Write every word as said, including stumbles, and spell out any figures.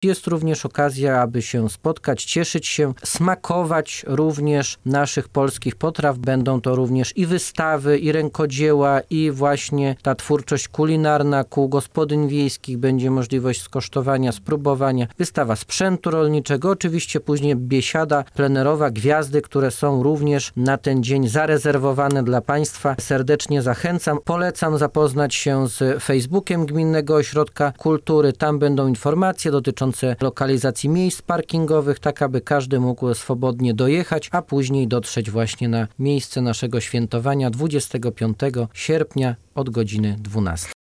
Jest również okazja, aby się spotkać, cieszyć się, smakować również naszych polskich potraw. Będą to również i wystawy, i rękodzieła, i właśnie ta twórczość kulinarna kół gospodyń wiejskich. Będzie możliwość skosztowania, spróbowania. Wystawa sprzętu rolniczego, oczywiście później biesiada plenerowa, gwiazdy, które są również na ten dzień zarezerwowane dla Państwa. Serdecznie zachęcam. Polecam zapoznać się z Facebookiem Gminnego Ośrodka Kultury. Tam będą informacje dotyczące lokalizacji miejsc parkingowych, tak aby każdy mógł swobodnie dojechać, a później dotrzeć właśnie na miejsce naszego świętowania dwudziestego piątego sierpnia od godziny dwunastej.